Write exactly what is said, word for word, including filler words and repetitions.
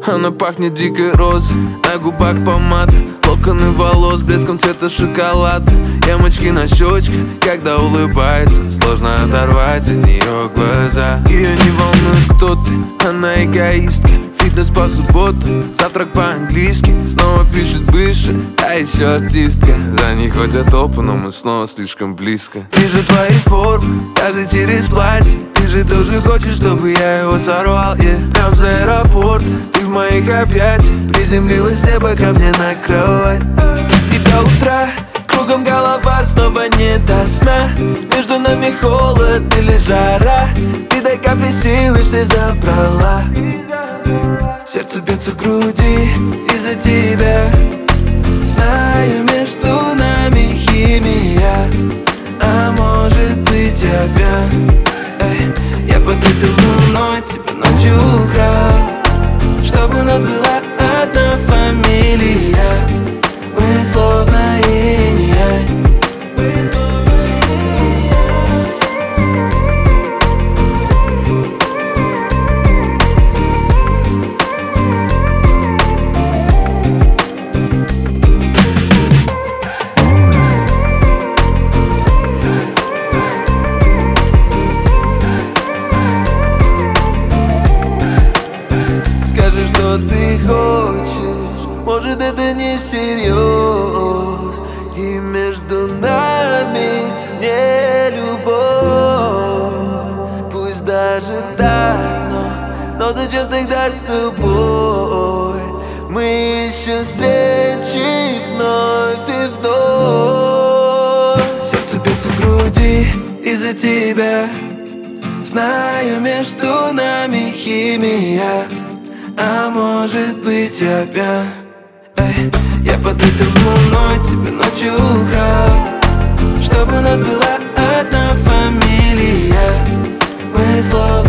Она пахнет дикой розой, на губах помада, локоны волос, блеском цвета шоколада. Ямочки на щечках, когда улыбается, сложно оторвать от нее глаза. Ее не волнует, кто ты, она эгоистка. Фитнес по субботам, завтрак по-английски. Снова пишет бывшая, а еще артистка. За ней ходят толпы, но мы снова слишком близко. Вижу твои формы, даже через платье. Ты же тоже хочешь, чтобы я его сорвал, yeah. Прям с аэропорта, ты в моих объятиях. Приземлилась с неба ко мне на кровать. И до утра кругом голова, снова не до сна. Между нами холод или жара. Ты дай капли силы, все забрала. Сердце бьется в груди из-за тебя. Знаю, между нами химия, а может быть обман. Эй, я под этой луной тебя ночью украл, чтобы у нас была одна фамилия. Мы словно инь-янь. Скажи, что ты хочешь, может это не всерьез. И между нами не любовь. Пусть даже так, но, но зачем тогда с тобой? Мы еще встречи вновь и вновь. Сердце бьется в груди из-за тебя. Знаю, между нами химия, а может быть обман. Эй, я под этой луной тебя ночью украл, чтобы у нас была одна фамилия. Мы словно